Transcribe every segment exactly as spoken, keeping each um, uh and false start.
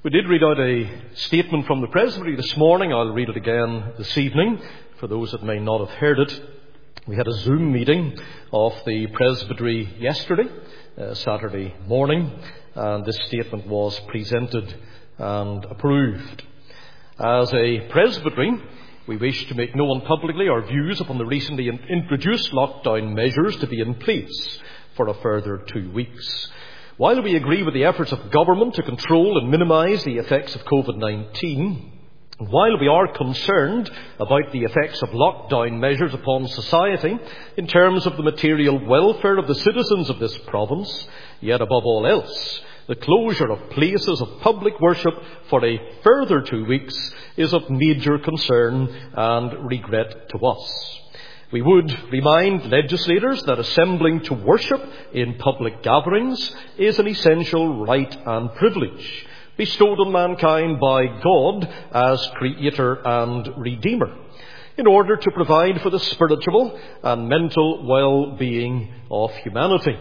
We did read out a statement from the Presbytery this morning. I'll read it again this evening for those that may not have heard it. We had a Zoom meeting of the Presbytery yesterday, uh, Saturday morning, and this statement was presented and approved. As a Presbytery, we wish to make known publicly our views upon the recently introduced lockdown measures to be in place for a further two weeks. While we agree with the efforts of government to control and minimise the effects of COVID nineteen, while we are concerned about the effects of lockdown measures upon society in terms of the material welfare of the citizens of this province, yet above all else, the closure of places of public worship for a further two weeks is of major concern and regret to us. We would remind legislators that assembling to worship in public gatherings is an essential right and privilege bestowed on mankind by God as Creator and Redeemer, in order to provide for the spiritual and mental well-being of humanity.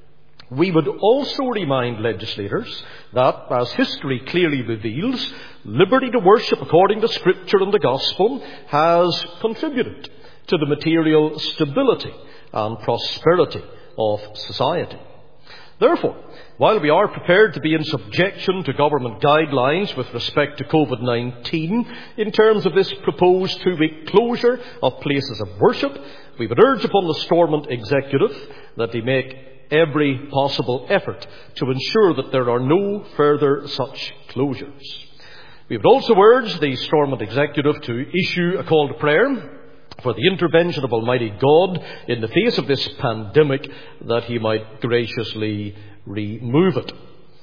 We would also remind legislators that, as history clearly reveals, liberty to worship according to Scripture and the Gospel has contributed to the material stability and prosperity of society. Therefore, while we are prepared to be in subjection to government guidelines with respect to COVID nineteen in terms of this proposed two-week closure of places of worship, we would urge upon the Stormont Executive that they make every possible effort to ensure that there are no further such closures. We would also urge the Stormont Executive to issue a call to prayer for the intervention of Almighty God in the face of this pandemic, that He might graciously remove it.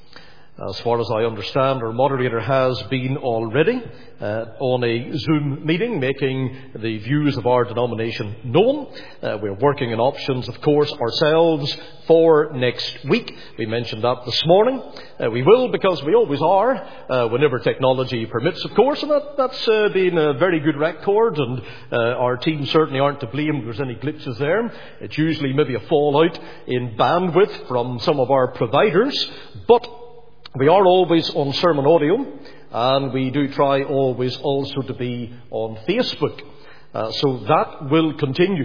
As far as I understand, our moderator has been already uh, on a Zoom meeting making the views of our denomination known. Uh, we're working on options, of course, ourselves for next week. We mentioned that this morning. Uh, we will, because we always are, uh, whenever technology permits, of course, and that, that's uh, been a very good record, and uh, our team certainly aren't to blame if there's any glitches there. It's usually maybe a fallout in bandwidth from some of our providers, but we are always on sermon audio, and we do try always also to be on Facebook. Uh, so that will continue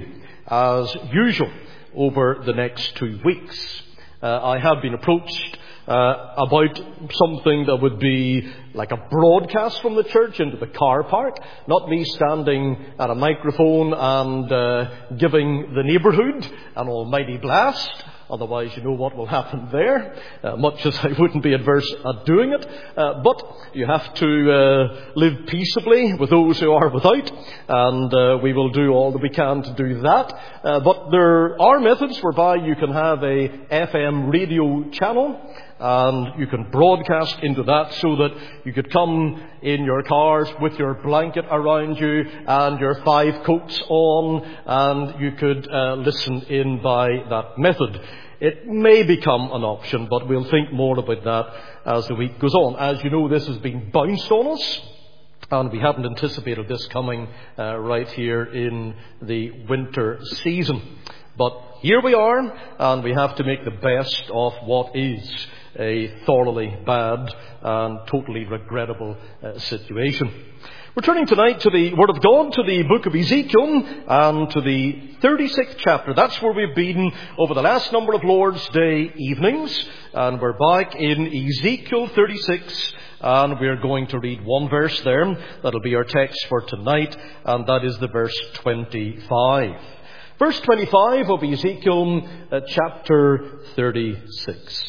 as usual over the next two weeks. Uh, I have been approached uh, about something that would be like a broadcast from the church into the car park. Not me standing at a microphone and uh, giving the neighbourhood an almighty blast. Otherwise, you know what will happen there, uh, much as I wouldn't be adverse at doing it. Uh, but you have to uh, live peaceably with those who are without, and uh, we will do all that we can to do that. Uh, but there are methods whereby you can have a F M radio channel, and you can broadcast into that so that you could come in your cars with your blanket around you and your five coats on, and you could uh, listen in by that method. It may become an option, but we'll think more about that as the week goes on. As you know, this has been bounced on us, and we hadn't anticipated this coming uh, right here in the winter season. But here we are, and we have to make the best of what is a thoroughly bad and totally regrettable uh, situation. We're turning tonight to the Word of God, to the book of Ezekiel, and to the thirty-sixth chapter. That's where we've been over the last number of Lord's Day evenings, and we're back in Ezekiel thirty-six, and we're going to read one verse there. That'll be our text for tonight, and that is the verse twenty-five. Verse twenty-five of Ezekiel uh, chapter thirty-six.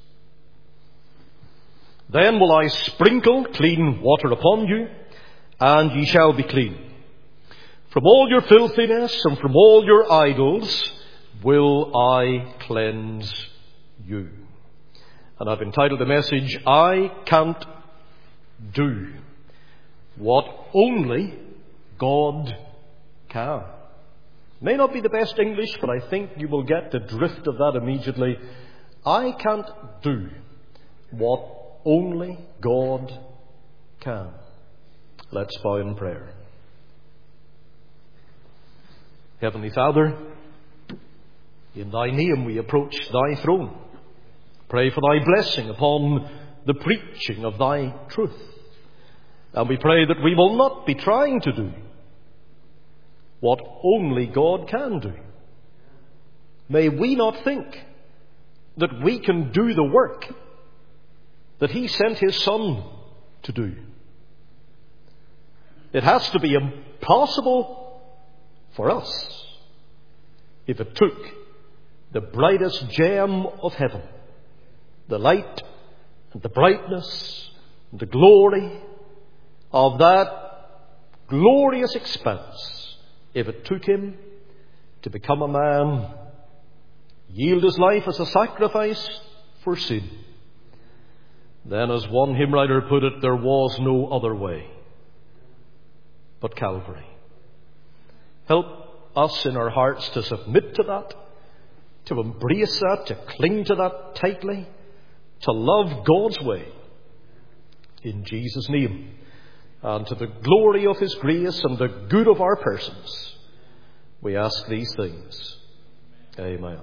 Then will I sprinkle clean water upon you, and ye shall be clean. From all your filthiness and from all your idols will I cleanse you. And I've entitled the message, I Can't Do What Only God Can. May not be the best English, but I think you will get the drift of that immediately. I can't do what only God can. Let's bow in prayer. Heavenly Father, in Thy name we approach Thy throne. Pray for Thy blessing upon the preaching of thy truth. And we pray that we will not be trying to do what only God can do. May we not think that we can do the work that he sent his Son to do. It has to be impossible for us if it took the brightest gem of heaven, the light and the brightness and the glory of that glorious expanse, if it took him to become a man, yield his life as a sacrifice for sin. Then, as one hymn writer put it, there was no other way but Calvary. Help us in our hearts to submit to that, to embrace that, to cling to that tightly, to love God's way. In Jesus' name, and to the glory of his grace and the good of our persons, we ask these things. Amen.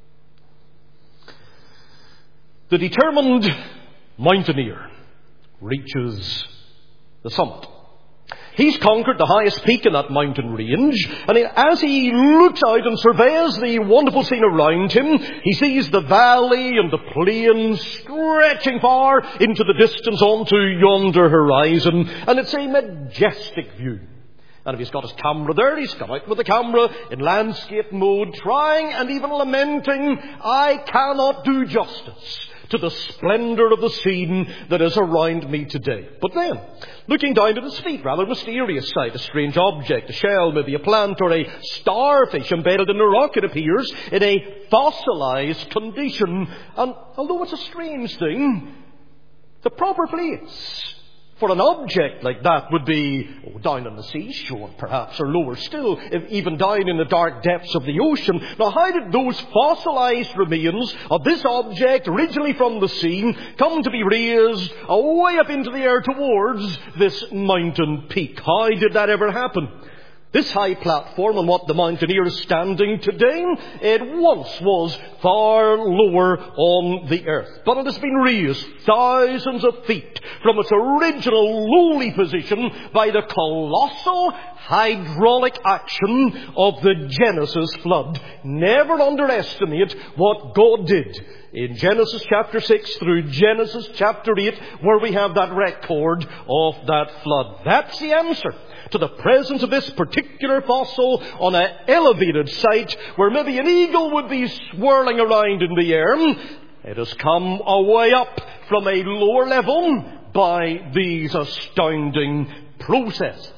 The determined mountaineer reaches the summit. He's conquered the highest peak in that mountain range, and as he looks out and surveys the wonderful scene around him, he sees the valley and the plain stretching far into the distance onto yonder horizon, and it's a majestic view. And if he's got his camera there, he's come out with the camera in landscape mode, trying and even lamenting, I cannot do justice to the splendour of the scene that is around me today. But then, looking down at his feet, rather mysterious sight, a strange object, a shell, maybe a plant or a starfish embedded in a rock, it appears, in a fossilized condition. And although it's a strange thing, the proper place for an object like that would be oh, down on the seashore, perhaps, or lower still, if even down in the dark depths of the ocean. Now, how did those fossilized remains of this object, originally from the sea, come to be raised way up into the air towards this mountain peak? How did that ever happen? This high platform on what the mountaineer is standing today, it once was far lower on the earth. But it has been raised thousands of feet from its original lowly position by the colossal hydraulic action of the Genesis flood. Never underestimate what God did in Genesis chapter six through Genesis chapter eight, where we have that record of that flood. That's the answer to the presence of this particular fossil on an elevated site where maybe an eagle would be swirling around in the air. It has come a way up from a lower level by these astounding processes.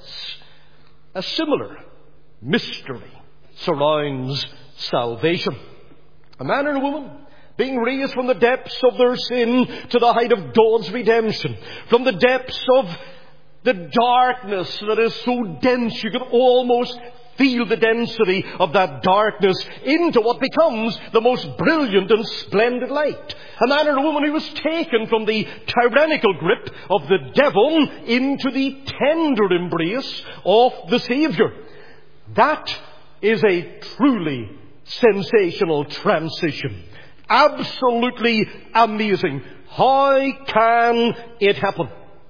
A similar mystery surrounds salvation. A man and a woman being raised from the depths of their sin to the height of God's redemption, from the depths of the darkness that is so dense you can almost feel the density of that darkness, into what becomes the most brilliant and splendid light. A man or a woman who was taken from the tyrannical grip of the devil into the tender embrace of the Saviour. That is a truly sensational transition. Absolutely amazing. How can it happen?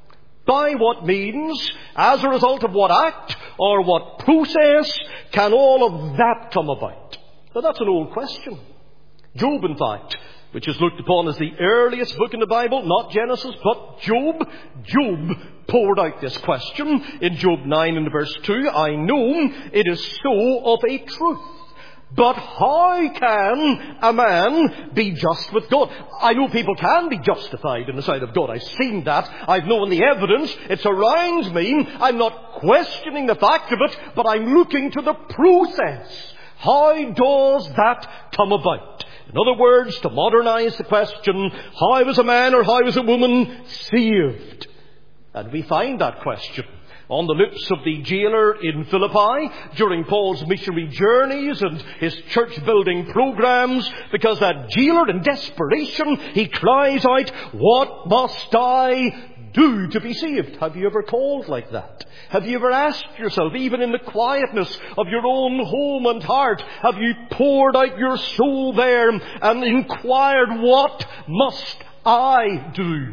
By what means, as a result of what act or what process, can all of that come about? Now, that's an old question. Job, in fact, which is looked upon as the earliest book in the Bible, not Genesis, but Job. Job poured out this question in Job nine and verse two. I know it is so of a truth. But how can a man be just with God? I know people can be justified in the sight of God. I've seen that. I've known the evidence. It surrounds me. I'm not questioning the fact of it, but I'm looking to the process. How does that come about? In other words, to modernize the question, how was a man or how was a woman saved? And we find that question on the lips of the jailer in Philippi during Paul's missionary journeys and his church-building programs, because that jailer, in desperation, he cries out, what must I do to be saved? Have you ever called like that? Have you ever asked yourself, even in the quietness of your own home and heart, have you poured out your soul there and inquired, what must I do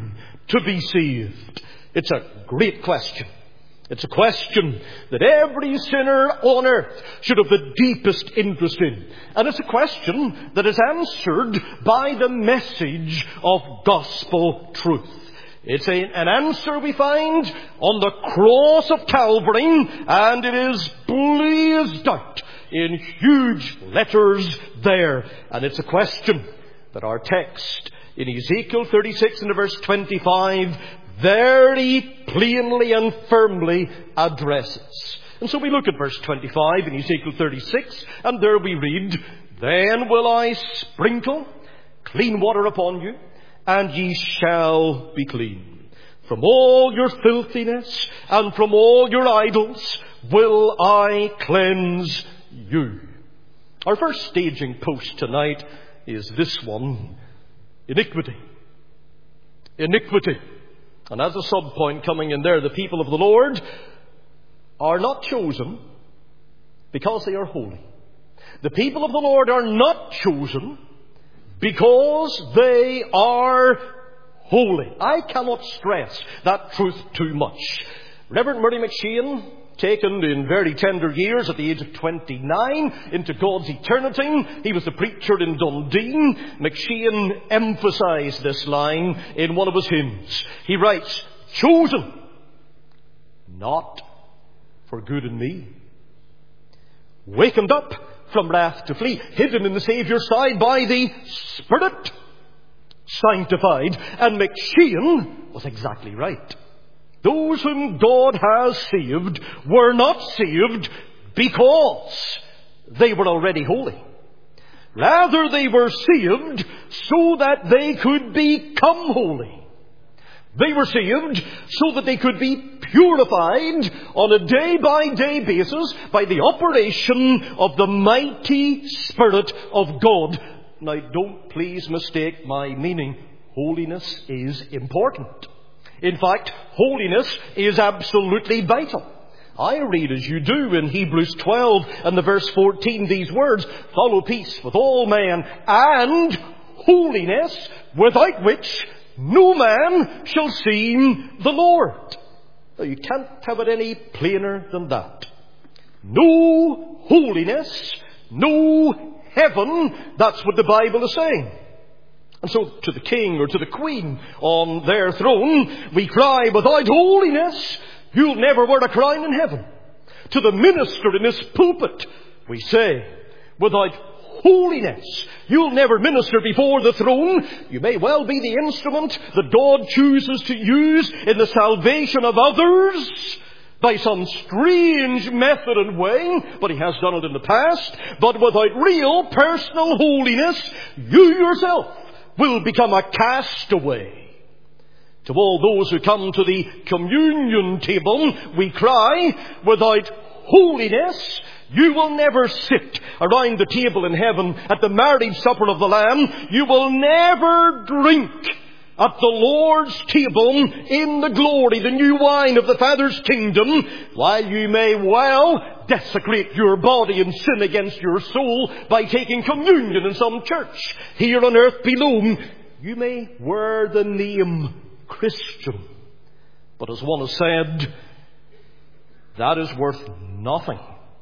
to be saved? It's a great question. It's a question that every sinner on earth should have the deepest interest in. And it's a question that is answered by the message of gospel truth. It's a, an answer we find on the cross of Calvary, and it is blazed out in huge letters there. And it's a question that our text in Ezekiel thirty-six and verse twenty-five very plainly and firmly addresses. And so we look at verse twenty-five in Ezekiel thirty-six, and there we read, "Then will I sprinkle clean water upon you, and ye shall be clean. From all your filthiness and from all your idols will I cleanse you." Our first staging post tonight is this one: iniquity. Iniquity. And as a sub-point coming in there, the people of the Lord are not chosen because they are holy. The people of the Lord are not chosen because they are holy. I cannot stress that truth too much. Reverend Murray McShane, taken in very tender years at the age of twenty-nine into God's eternity, he was a preacher in Dundee. McShane emphasized this line in one of his hymns. He writes, "Chosen, not for good in me, wakened up from wrath to flee, hidden in the Saviour's side by the Spirit, sanctified." And McShane was exactly right. Those whom God has saved were not saved because they were already holy. Rather, they were saved so that they could become holy. They were saved so that they could be purified on a day-by-day basis by the operation of the mighty Spirit of God. Now, don't please mistake my meaning. Holiness is important. In fact, holiness is absolutely vital. I read, as you do, in Hebrews twelve and the verse fourteen, these words, "Follow peace with all men and holiness, without which no man shall see the Lord." Now, you can't have it any plainer than that. No holiness, no heaven. That's what the Bible is saying. And so to the king or to the queen on their throne, we cry, "Without holiness, you'll never wear a crown in heaven." To the minister in his pulpit, we say, "Without holiness, you'll never minister before the throne. You may well be the instrument that God chooses to use in the salvation of others by some strange method and way, but he has done it in the past. But without real personal holiness, you yourself will become a castaway." To all those who come to the communion table, we cry, "Without holiness, you will never sit around the table in heaven at the marriage supper of the Lamb. You will never drink at the Lord's table in the glory, the new wine of the Father's kingdom, while you may well desecrate your body and sin against your soul by taking communion in some church here on earth below. You may wear the name Christian, but as one has said, that is worth nothing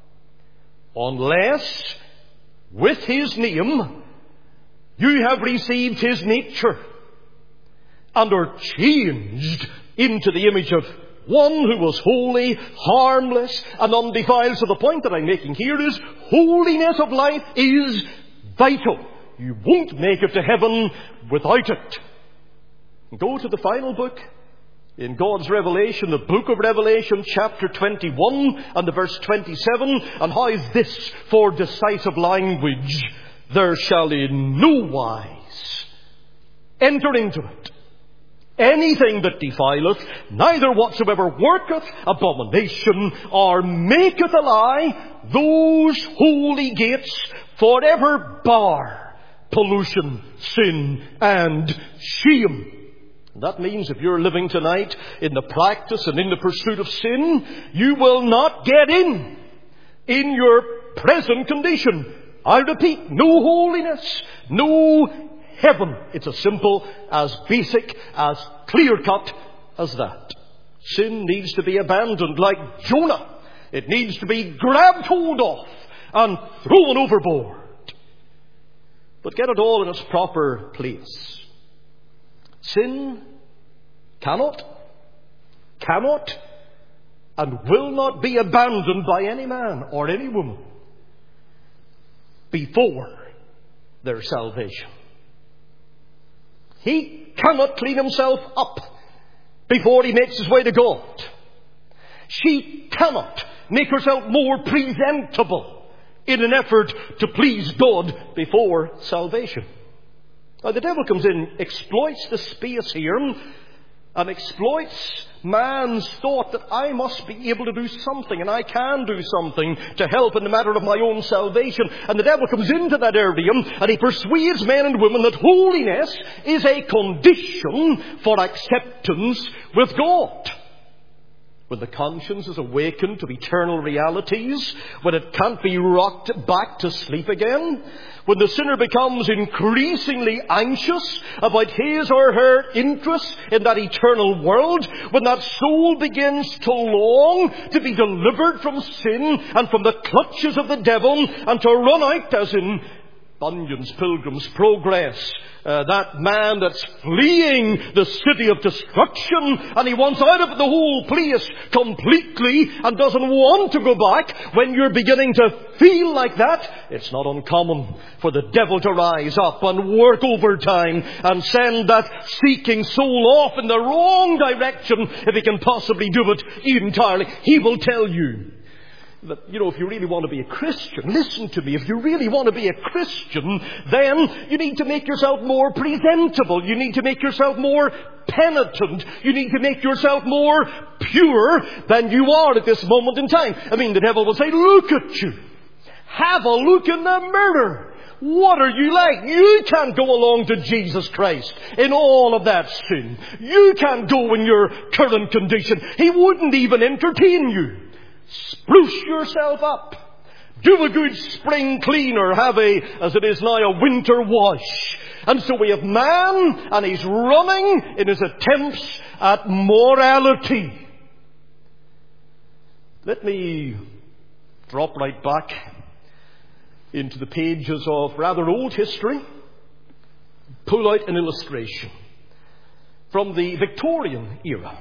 unless with his name you have received his nature and are changed into the image of one who was holy, harmless, and undefiled. So the point that I'm making here is holiness of life is vital. You won't make it to heaven without it. Go to the final book in God's Revelation, the book of Revelation, chapter twenty-one and the verse twenty-seven, and how this for decisive language: "There shall in no wise enter into it anything that defileth, neither whatsoever worketh abomination or maketh a lie. Those holy gates forever bar pollution, sin, and shame." That means if you're living tonight in the practice and in the pursuit of sin, you will not get in in your present condition. I repeat, no holiness, no heaven. It's as simple, as basic, as clear-cut as that. Sin needs to be abandoned like Jonah. It needs to be grabbed hold of and thrown overboard. But get it all in its proper place. Sin cannot, cannot, and will not be abandoned by any man or any woman before their salvation. He cannot clean himself up before he makes his way to God. She cannot make herself more presentable in an effort to please God before salvation. Now, the devil comes in, exploits the space here, and exploits man's thought that I must be able to do something, and I can do something to help in the matter of my own salvation. And the devil comes into that area, and he persuades men and women that holiness is a condition for acceptance with God. When the conscience is awakened to eternal realities, when it can't be rocked back to sleep again, when the sinner becomes increasingly anxious about his or her interests in that eternal world, when that soul begins to long to be delivered from sin and from the clutches of the devil and to run out, as in Bunyan's Pilgrim's Progress, Uh, that man that's fleeing the city of destruction, and he wants out of the whole place completely and doesn't want to go back. When you're beginning to feel like that, it's not uncommon for the devil to rise up and work overtime and send that seeking soul off in the wrong direction, if he can possibly do it entirely. He will tell you that, you know, if you really want to be a Christian, listen to me, if you really want to be a Christian, then you need to make yourself more presentable. You need to make yourself more penitent. You need to make yourself more pure than you are at this moment in time. I mean, the devil will say, look at you. Have a look in the mirror. What are you like? You can't go along to Jesus Christ in all of that sin. You can't go in your current condition. He wouldn't even entertain you. Spruce yourself up. Do a good spring clean, or have a, as it is now, a winter wash. And so we have man, and he's running in his attempts at morality. Let me drop right back into the pages of rather old history. Pull out an illustration from the Victorian era.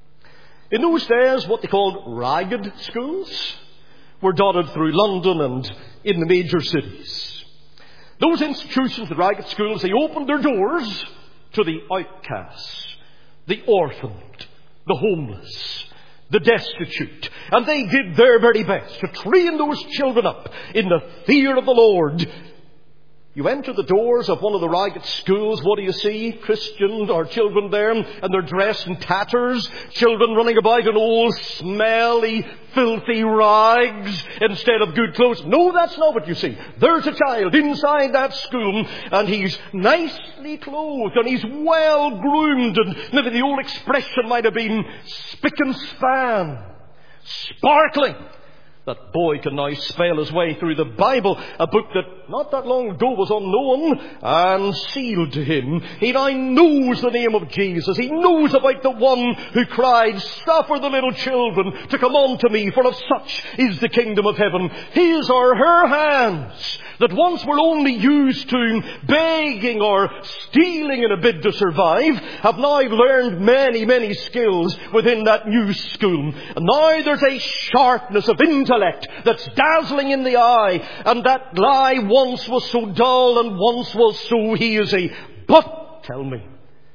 In those days, what they called ragged schools were dotted through London and in the major cities. Those institutions, the ragged schools, they opened their doors to the outcasts, the orphaned, the homeless, the destitute. And they did their very best to train those children up in the fear of the Lord. You enter the doors of one of the ragged schools, what do you see? Christians or children there, and they're dressed in tatters. Children running about in old, smelly, filthy rags instead of good clothes. No, that's not what you see. There's a child inside that school, and he's nicely clothed, and he's well groomed, and maybe the old expression might have been spick and span, sparkling. That boy can now spell his way through the Bible, a book that not that long ago was unknown and sealed to him. He now knows the name of Jesus. He knows about the one who cried, "Suffer the little children to come unto me, for of such is the kingdom of heaven." His or her hands, that once were only used to begging or stealing in a bid to survive, have now learned many, many skills within that new school. And now there's a sharpness of intellect that's dazzling in the eye, and that lie once was so dull and once was so hazy. But tell me,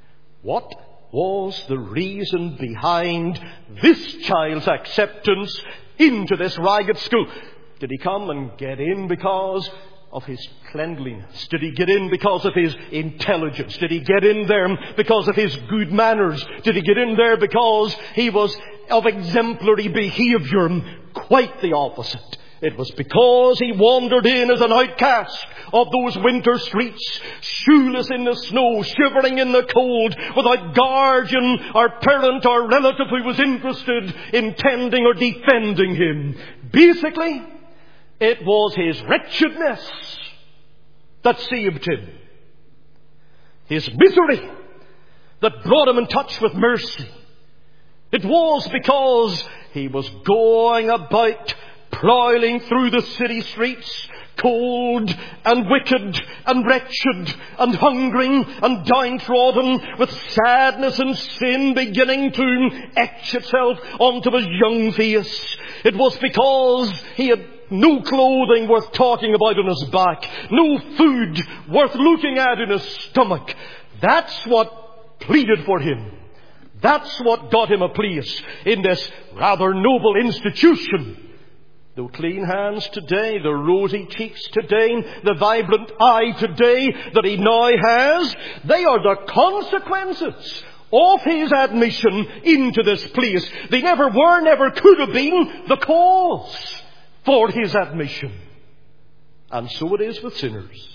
what was the reason behind this child's acceptance into this ragged school? Did he come and get in because of his cleanliness? Did he get in because of his intelligence? Did he get in there because of his good manners? Did he get in there because he was of exemplary behaviour? Quite the opposite. It was because he wandered in as an outcast of those winter streets, shoeless in the snow, shivering in the cold, without guardian or parent or relative who was interested in tending or defending him. Basically, it was his wretchedness that saved him. his misery that brought him in touch with mercy. It was because he was going about prowling through the city streets, cold and wicked and wretched and hungry and downtrodden, with sadness and sin beginning to etch itself onto his young face. It was because he had no clothing worth talking about on his back, no food worth looking at in his stomach. That's what pleaded for him. That's what got him a place in this rather noble institution. The clean hands today, the rosy cheeks today, the vibrant eye today that he now has, they are the consequences of his admission into this place. They never were, never could have been the cause for his admission. And so it is with sinners.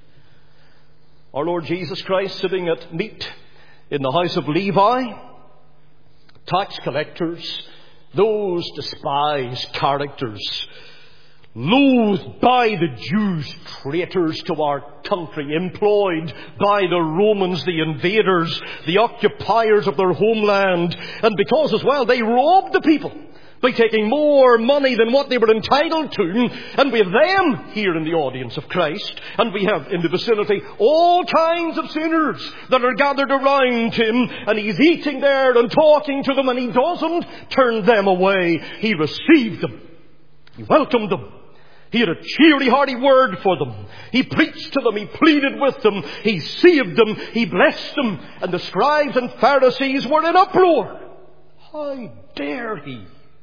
Our Lord Jesus Christ, sitting at meat in the house of Levi, tax collectors, those despised characters, loathed by the Jews, traitors to our country, employed by the Romans, the invaders, the occupiers of their homeland, and because as well they robbed the people by taking more money than what they were entitled to. And we have them here in the audience of Christ, and we have in the vicinity all kinds of sinners that are gathered around him, and he's eating there and talking to them, and he doesn't turn them away. He received them. He welcomed them. He had a cheery, hearty word for them. He preached to them. He pleaded with them. He saved them. He blessed them. And the scribes and Pharisees were in uproar. How dare he?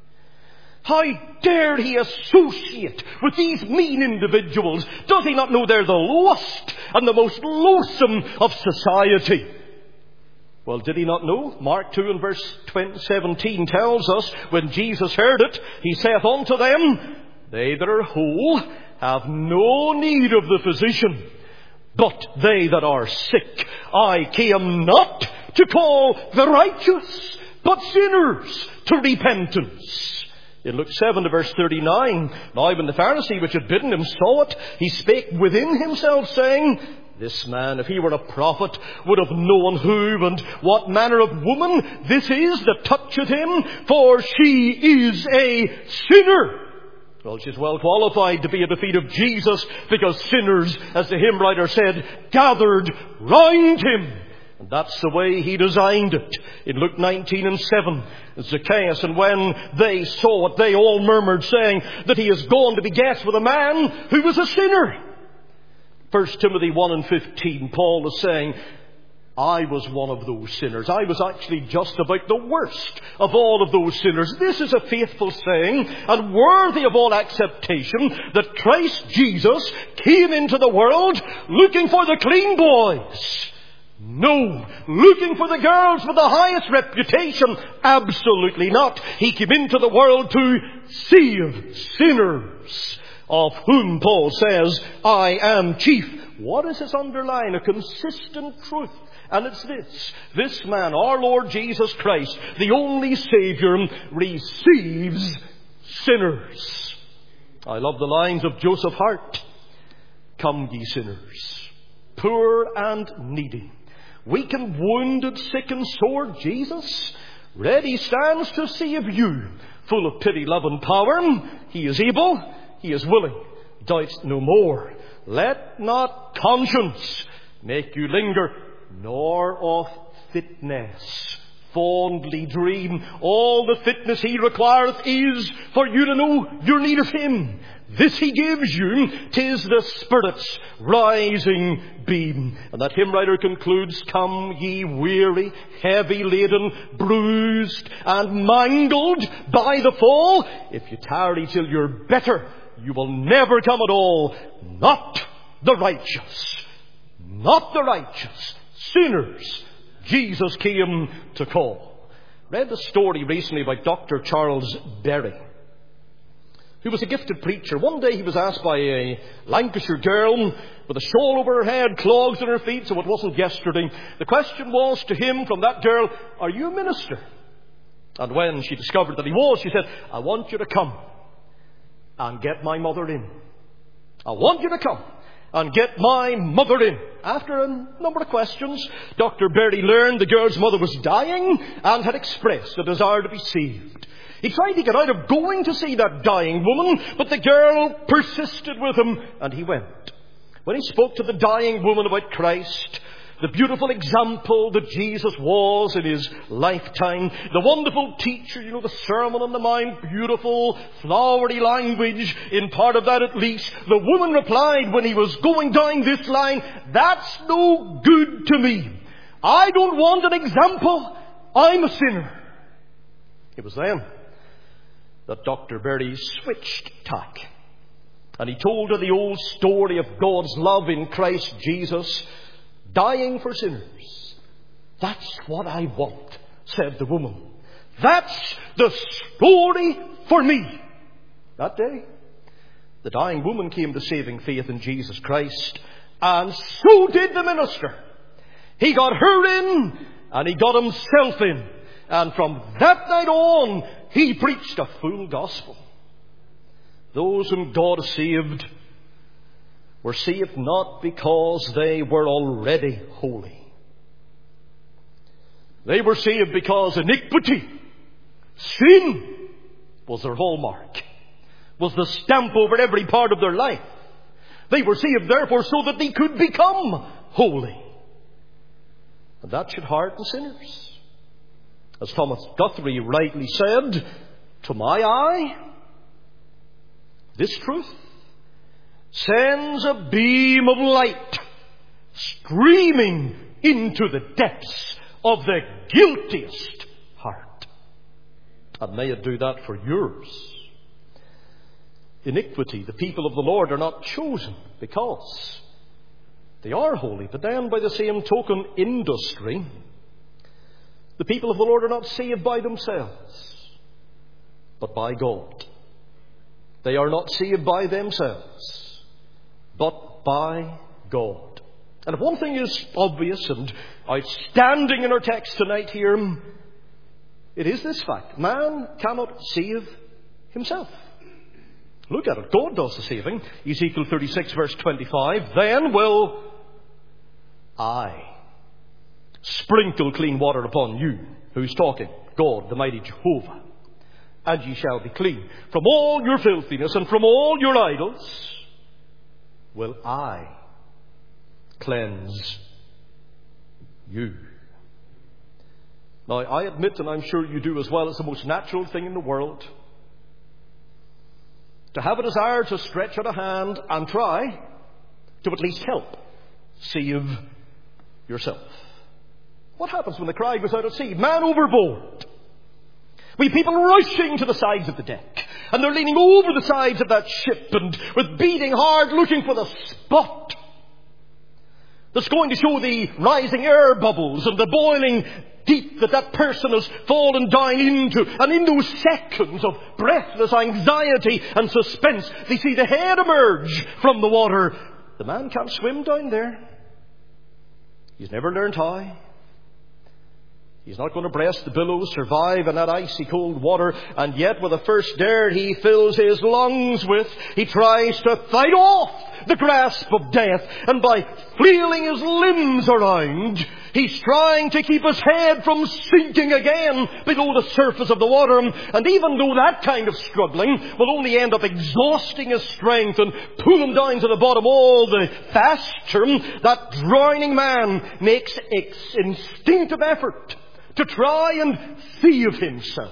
How dare he associate with these mean individuals? Does he not know they're the lowest and the most loathsome of society? Well, did he not know? Mark two and verse seventeen tells us, when Jesus heard it, he saith unto them, they that are whole have no need of the physician, but they that are sick. I came not to call the righteous, but sinners to repentance. In Luke seven to verse thirty-nine, now when the Pharisee which had bidden him saw it, he spake within himself, saying, this man, if he were a prophet, would have known who and what manner of woman this is that toucheth him, for she is a sinner. Well, she's well qualified to be at the feet of Jesus, because sinners, as the hymn writer said, gathered round him. And that's the way he designed it. In Luke nineteen and seven, Zacchaeus, and when they saw it, they all murmured, saying that he is gone to be guest with a man who was a sinner. First Timothy one and fifteen, Paul is saying, I was one of those sinners. I was actually just about the worst of all of those sinners. This is a faithful saying and worthy of all acceptation, that Christ Jesus came into the world looking for the clean boys. No. Looking for the girls with the highest reputation? Absolutely not. He came into the world to save sinners, of whom Paul says, I am chief. What is his underline? A consistent truth. And it's this. This man, our Lord Jesus Christ, the only Saviour, receives sinners. I love the lines of Joseph Hart. Come, ye sinners, poor and needy, weak and wounded, sick and sore, Jesus ready stands to save you. Full of pity, love and power, he is able, he is willing. Doubt no more. Let not conscience make you linger, nor of fitness fondly dream. All the fitness he requireth is for you to know your need of him. This he gives you, 'tis the Spirit's rising beam. And that hymn writer concludes, come ye weary, heavy laden, bruised and mangled by the fall. If you tarry till you're better, you will never come at all. Not the righteous, not the righteous, sinners Jesus came to call. Read the story recently by Doctor Charles Berry, who was a gifted preacher. One day he was asked by a Lancashire girl with a shawl over her head, clogs on her feet, so it wasn't yesterday. The question was to him from that girl, are you a minister? And when she discovered that he was, she said, I want you to come and get my mother in. I want you to come and get my mother in. After a number of questions, Doctor Berry learned the girl's mother was dying and had expressed a desire to be saved. He tried to get out of going to see that dying woman, but the girl persisted with him, and he went. When he spoke to the dying woman about Christ, the beautiful example that Jesus was in his lifetime, the wonderful teacher, you know, the Sermon on the Mount, beautiful, flowery language, in part of that at least, the woman replied when he was going down this line, "That's no good to me. I don't want an example. I'm a sinner." It was then that Doctor Berry switched tack, and he told her the old story of God's love in Christ Jesus, dying for sinners. "That's what I want," said the woman. "That's the story for me." That day, the dying woman came to saving faith in Jesus Christ, and so did the minister. He got her in, and he got himself in. And from that night on, he preached a full gospel. Those whom God saved were saved not because they were already holy. They were saved because iniquity, sin, was their hallmark, was the stamp over every part of their life. They were saved, therefore, so that they could become holy. And that should harden sinners. As Thomas Guthrie rightly said, "To my eye, this truth sends a beam of light streaming into the depths of the guiltiest heart." And may it do that for yours. Iniquity, the people of the Lord are not chosen because they are holy, but then by the same token industry, the people of the Lord are not saved by themselves, but by God. They are not saved by themselves, but by God. And if one thing is obvious and outstanding in our text tonight here, it is this fact: man cannot save himself. Look at it. God does the saving. Ezekiel thirty-six verse twenty-five. "Then will I sprinkle clean water upon you." Who's talking? God, the mighty Jehovah. "And ye shall be clean. From all your filthiness and from all your idols will I cleanse you." Now, I admit, and I'm sure you do as well, it's the most natural thing in the world to have a desire to stretch out a hand and try to at least help save yourself. What happens when the cry goes out at sea? Man overboard. We people rushing to the sides of the deck, and they're leaning over the sides of that ship and with beating hard looking for the spot that's going to show the rising air bubbles and the boiling deep that that person has fallen down into. And in those seconds of breathless anxiety and suspense, they see the head emerge from the water. The man can't swim down there. He's never learned how. He's not going to breast the billows, survive in that icy cold water, and yet with the first dare he fills his lungs with, he tries to fight off the grasp of death, and by flailing his limbs around, he's trying to keep his head from sinking again below the surface of the water. And even though that kind of struggling will only end up exhausting his strength and pull him down to the bottom all the faster, that drowning man makes ex- instinctive effort to try and save himself.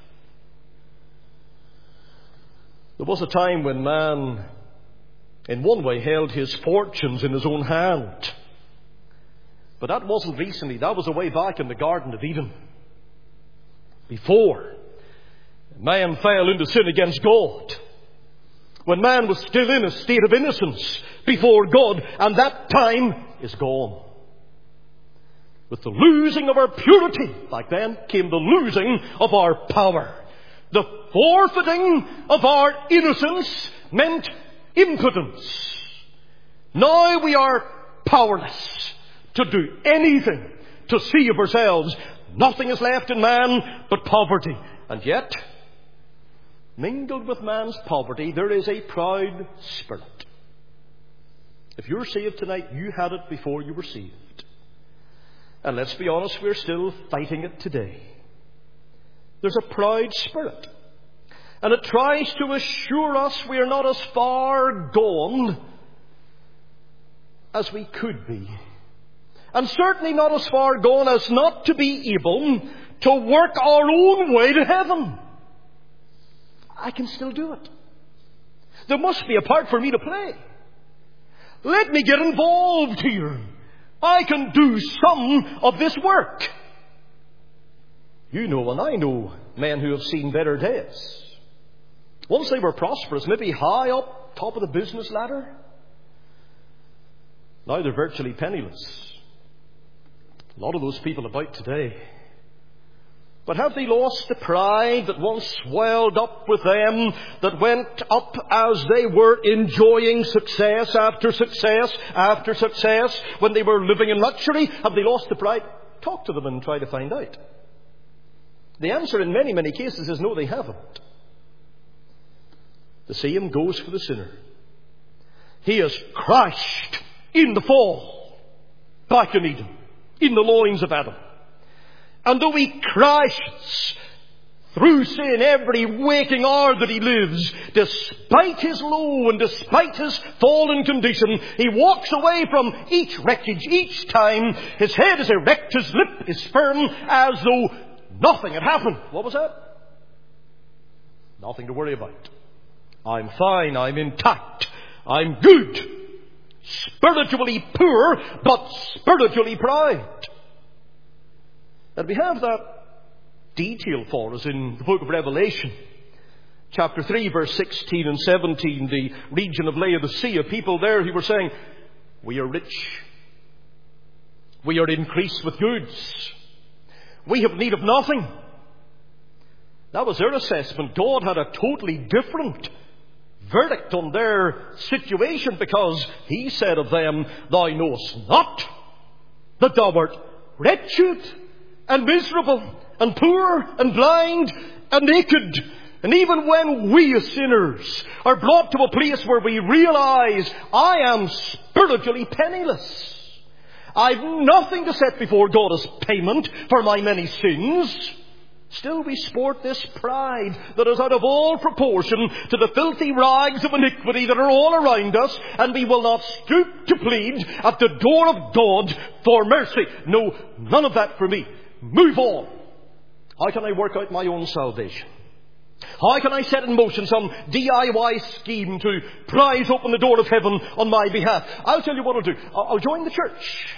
There was a time when man, in one way, held his fortunes in his own hand. But that wasn't recently. That was a way back in the Garden of Eden. Before man fell into sin against God. When man was still in a state of innocence before God. And that time is gone. With the losing of our purity back then came the losing of our power. The forfeiting of our innocence meant impotence. Now we are powerless to do anything to save ourselves. Nothing is left in man but poverty. And yet, mingled with man's poverty, there is a proud spirit. If you're saved tonight, you had it before you were saved. And let's be honest, we're still fighting it today. There's a proud spirit. And it tries to assure us we are not as far gone as we could be. And certainly not as far gone as not to be able to work our own way to heaven. I can still do it. There must be a part for me to play. Let me get involved here. I can do some of this work. You know and I know men who have seen better days. Once they were prosperous, maybe high up top of the business ladder. Now they're virtually penniless. A lot of those people about today. But have they lost the pride that once swelled up with them, that went up as they were enjoying success after success after success, when they were living in luxury? Have they lost the pride? Talk to them and try to find out. The answer in many, many cases is no, they haven't. The same goes for the sinner. He is crushed in the fall, back in Eden, in the loins of Adam. And though he crashes through sin every waking hour that he lives, despite his low and despite his fallen condition, he walks away from each wreckage each time. His head is erect, his lip is firm, as though nothing had happened. What was that? Nothing to worry about. I'm fine, I'm intact, I'm good. Spiritually poor, but spiritually proud. And we have that detail for us in the book of Revelation. Chapter three, verse sixteen and seventeen, the region of Laodicea. People there who were saying, we are rich. We are increased with goods. We have need of nothing. That was their assessment. God had a totally different verdict on their situation, because he said of them, thou knowest not that thou art wretched and miserable and poor and blind and naked. And even when we as sinners are brought to a place where we realize I am spiritually penniless, I've nothing to set before God as payment for my many sins, still we sport this pride that is out of all proportion to the filthy rags of iniquity that are all around us, and we will not stoop to plead at the door of God for mercy. No, none of that for me. Move on. How can I work out my own salvation? How can I set in motion some D I Y scheme to prise open the door of heaven on my behalf? I'll tell you what I'll do. I'll join the church.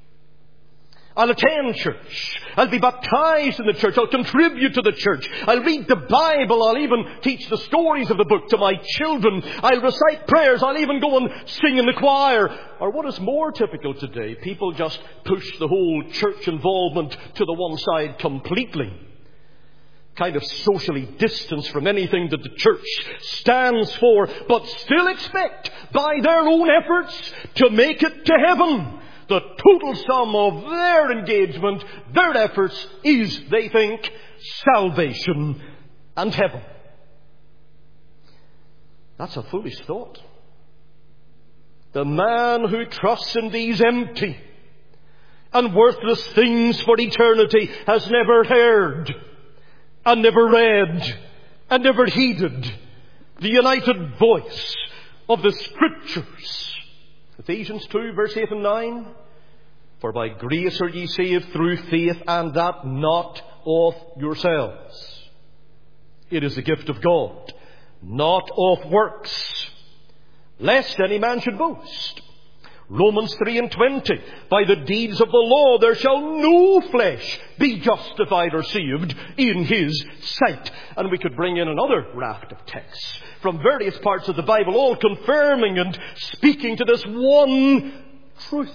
I'll attend church. I'll be baptized in the church. I'll contribute to the church. I'll read the Bible. I'll even teach the stories of the book to my children. I'll recite prayers. I'll even go and sing in the choir. Or what is more typical today, people just push the whole church involvement to the one side completely. Kind of socially distanced from anything that the church stands for, but still expect by their own efforts to make it to heaven. The total sum of their engagement, their efforts, is, they think, salvation and heaven. That's a foolish thought. The man who trusts in these empty and worthless things for eternity has never heard and never read and never heeded the united voice of the Scriptures. Ephesians two, verse eight and nine. For by grace are ye saved through faith, and that not of yourselves. It is the gift of God, not of works, lest any man should boast. Romans three and twenty. By the deeds of the law there shall no flesh be justified or saved in his sight. And we could bring in another raft of texts from various parts of the Bible, all confirming and speaking to this one truth.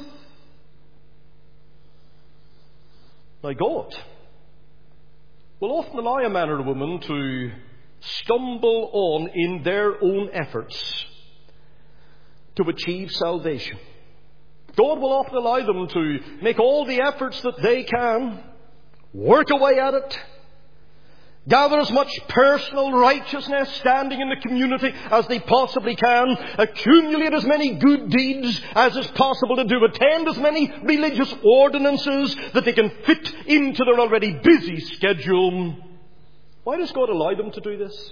Now God will often allow a man or a woman to stumble on in their own efforts to achieve salvation. God will often allow them to make all the efforts that they can, work away at it, gather as much personal righteousness standing in the community as they possibly can, accumulate as many good deeds as is possible to do, attend as many religious ordinances that they can fit into their already busy schedule. Why does God allow them to do this?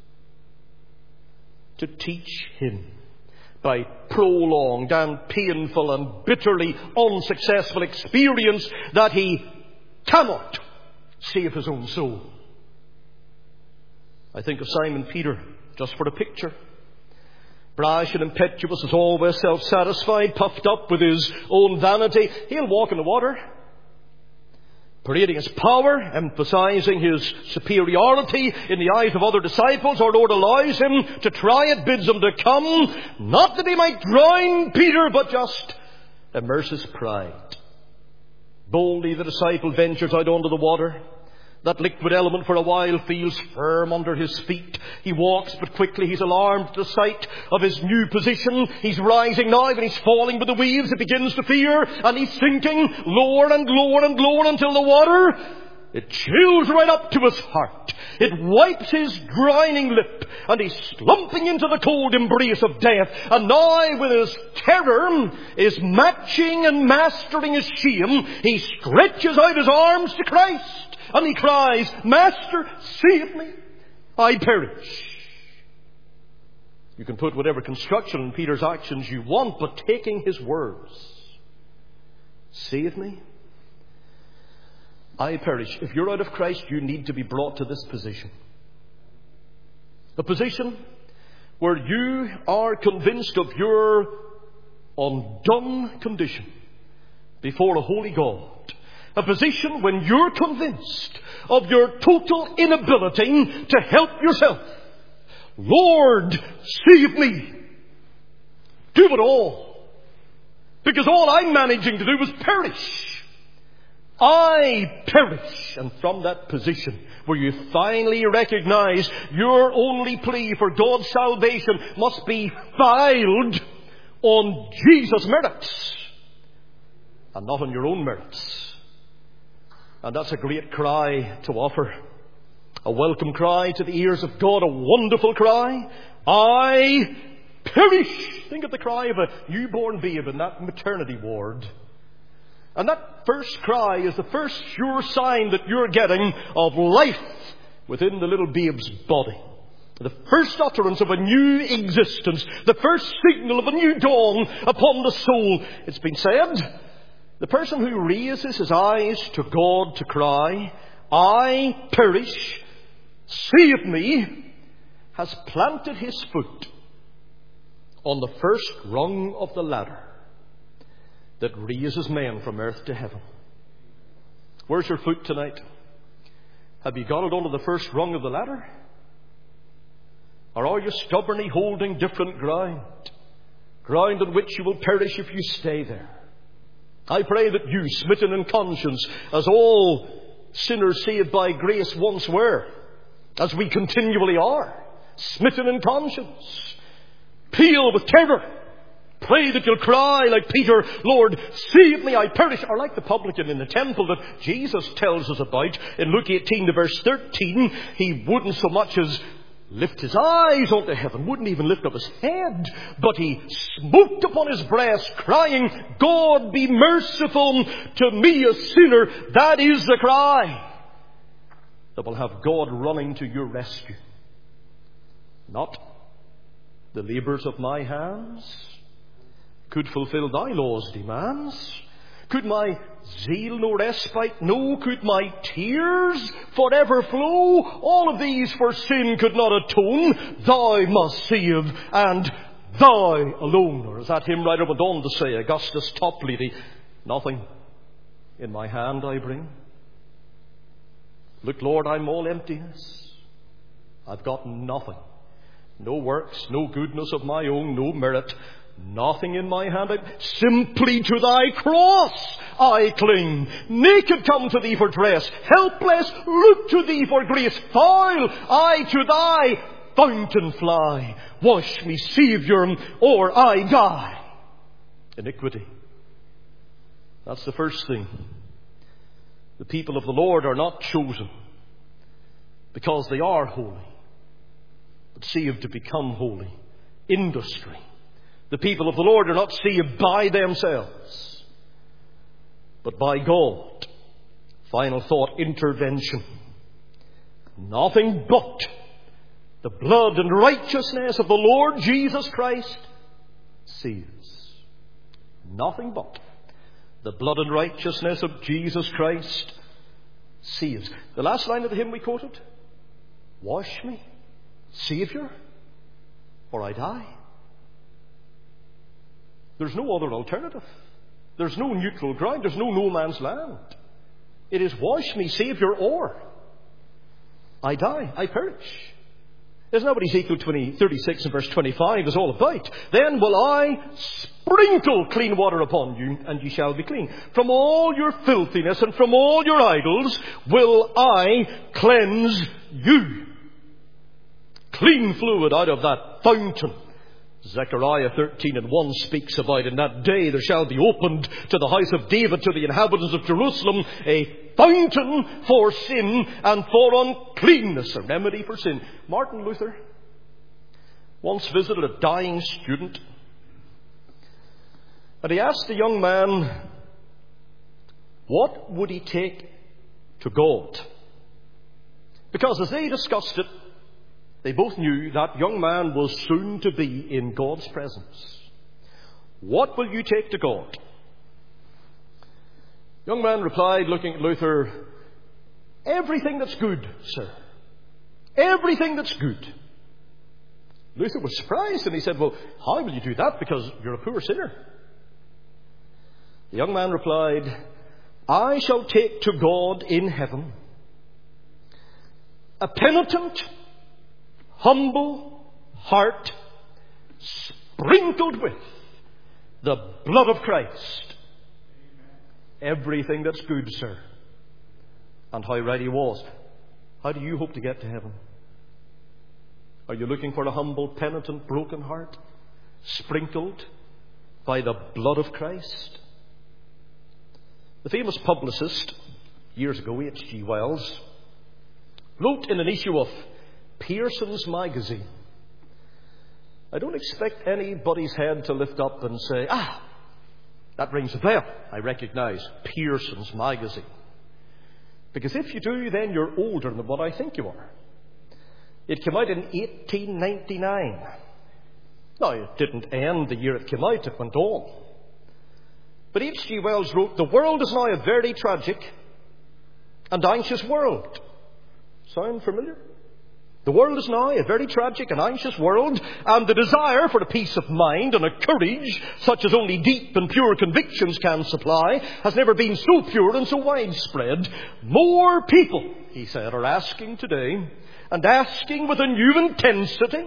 To teach Him by prolonged and painful and bitterly unsuccessful experience that He cannot save His own soul. I think of Simon Peter, just for a picture. Brash and impetuous, as always self-satisfied, puffed up with his own vanity. He'll walk in the water, parading his power, emphasizing his superiority in the eyes of other disciples. Our Lord allows him to try it, bids him to come, not that he might drown Peter, but just immerse his pride. Boldly the disciple ventures out onto the water. That liquid element for a while feels firm under his feet. He walks, but quickly he's alarmed at the sight of his new position. He's rising now, and he's falling with the waves. He begins to fear, and he's sinking lower and lower and lower until the water, it chills right up to his heart. It wipes his drowning lip, and he's slumping into the cold embrace of death. And now, with his terror is matching and mastering his shame, he stretches out his arms to Christ. And he cries, Master, save me, I perish. You can put whatever construction on Peter's actions you want, but taking his words, save me, I perish. If you're out of Christ, you need to be brought to this position. A position where you are convinced of your undone condition before a holy God. A position when you're convinced of your total inability to help yourself. Lord, save me. Do it all. Because all I'm managing to do is perish. I perish. And from that position where you finally recognize your only plea for God's salvation must be filed on Jesus' merits and not on your own merits. And that's a great cry to offer. A welcome cry to the ears of God. A wonderful cry. I perish. Think of the cry of a newborn babe in that maternity ward. And that first cry is the first sure sign that you're getting of life within the little babe's body. The first utterance of a new existence. The first signal of a new dawn upon the soul. It's been said, the person who raises his eyes to God to cry, I perish, save me, has planted his foot on the first rung of the ladder that raises men from earth to heaven. Where's your foot tonight? Have you got it onto the first rung of the ladder? Or are you stubbornly holding different ground? Ground on which you will perish if you stay there. I pray that you, smitten in conscience, as all sinners saved by grace once were, as we continually are, smitten in conscience, pale with terror, pray that you'll cry like Peter, Lord, save me, I perish. Or like the publican in the temple that Jesus tells us about in Luke eighteen to verse thirteen, he wouldn't so much as lift his eyes unto heaven, wouldn't even lift up his head, but he smote upon his breast, crying, God be merciful to me, a sinner. That is the cry that will have God running to your rescue. Not the labours of my hands could fulfill thy law's demands. Could my zeal no respite know? Could my tears forever flow? All of these for sin could not atone. Thou must save, and thou alone. Or as that hymn writer went on to say, Augustus Toplady, nothing in my hand I bring. Look, Lord, I'm all emptiness. I've got nothing. No works, no goodness of my own, no merit. Nothing in my hand. Simply to thy cross I cling. Naked come to thee for dress. Helpless look to thee for grace. Foul I to thy fountain fly. Wash me, Saviour, or I die. Iniquity. That's the first thing. The people of the Lord are not chosen because they are holy, but saved to become holy. Industry. The people of the Lord are not saved by themselves, but by God. Final thought, intervention. Nothing but the blood and righteousness of the Lord Jesus Christ saves. Nothing but the blood and righteousness of Jesus Christ saves. The last line of the hymn we quoted, wash me, Saviour, or I die. There's no other alternative. There's no neutral ground. There's no no man's land. It is wash me, Saviour, or I die, I perish. Isn't that what Ezekiel twenty, thirty-six and verse twenty-five is all about? Then will I sprinkle clean water upon you, and ye shall be clean. From all your filthiness and from all your idols will I cleanse you. Clean fluid out of that fountain. Zechariah thirteen and one speaks about, in that day there shall be opened to the house of David, to the inhabitants of Jerusalem, a fountain for sin and for uncleanness, a remedy for sin. Martin Luther once visited a dying student, and he asked the young man, what would he take to God? Because as they discussed it, they both knew that young man was soon to be in God's presence. What will you take to God? Young man replied, looking at Luther, everything that's good, sir. Everything that's good. Luther was surprised, and he said, well, how will you do that? Because you're a poor sinner. The young man replied, I shall take to God in heaven a penitent, humble heart sprinkled with the blood of Christ. Everything that's good, sir. And how right he was. How do you hope to get to heaven? Are you looking for a humble, penitent, broken heart sprinkled by the blood of Christ? The famous publicist, years ago, H G Wells, wrote in an issue of Pearson's magazine. I don't expect anybody's head to lift up and say, ah, that rings a bell. I recognize Pearson's magazine. Because if you do, then you're older than what I think you are. It came out in eighteen ninety-nine. Now, it didn't end the year it came out, it went on. But H G Wells wrote, the world is now a very tragic and anxious world. Sound familiar? The world is now a very tragic and anxious world, and the desire for a peace of mind and a courage such as only deep and pure convictions can supply has never been so pure and so widespread. More people, he said, are asking today, and asking with a new intensity,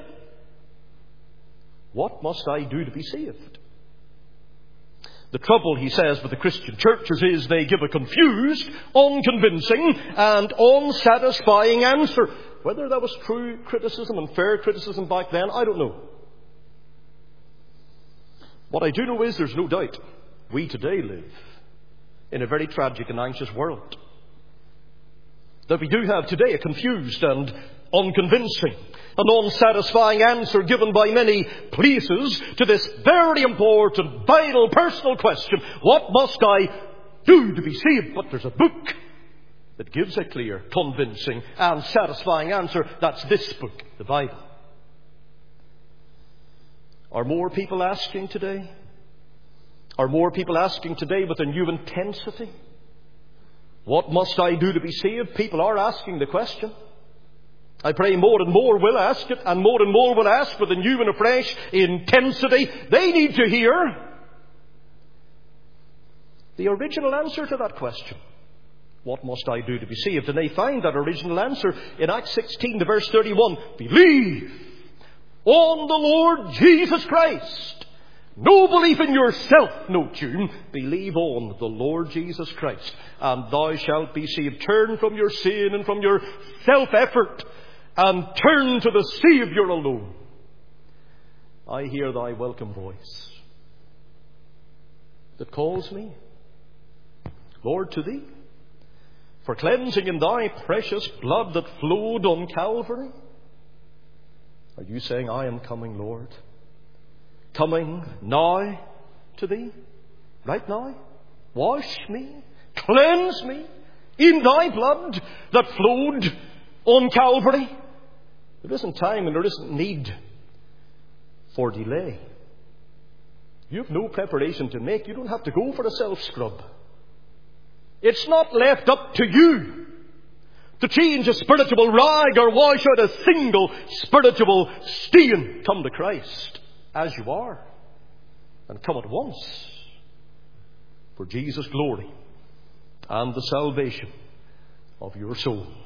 what must I do to be saved? The trouble, he says, with the Christian churches is they give a confused, unconvincing, and unsatisfying answer. Whether that was true criticism and fair criticism back then, I don't know. What I do know is there's no doubt we today live in a very tragic and anxious world. That we do have today a confused and unconvincing and unsatisfying answer given by many places to this very important, vital, personal question. What must I do to be saved? But there's a book that gives a clear, convincing and satisfying answer. That's this book, the Bible. Are more people asking today? Are more people asking today with a new intensity? What must I do to be saved? People are asking the question. I pray more and more will ask it, and more and more will ask with a new and a fresh intensity. They need to hear the original answer to that question. What must I do to be saved? And they find that original answer in Acts sixteen, to verse thirty-one. Believe on the Lord Jesus Christ. No belief in yourself, note you. Believe on the Lord Jesus Christ, and thou shalt be saved. Turn from your sin and from your self-effort, and turn to the Saviour alone. I hear thy welcome voice that calls me, Lord, to thee. for cleansing in thy precious blood that flowed on Calvary? Are you saying, I am coming, Lord? Coming now to thee? Right now? Wash me, cleanse me in thy blood that flowed on Calvary. There isn't time and there isn't need for delay. You have no preparation to make. You don't have to go for a self-scrub. It's not left up to you to change a spiritual rag or wash out a single spiritual stain. Come to Christ as you are, and come at once for Jesus' glory and the salvation of your soul.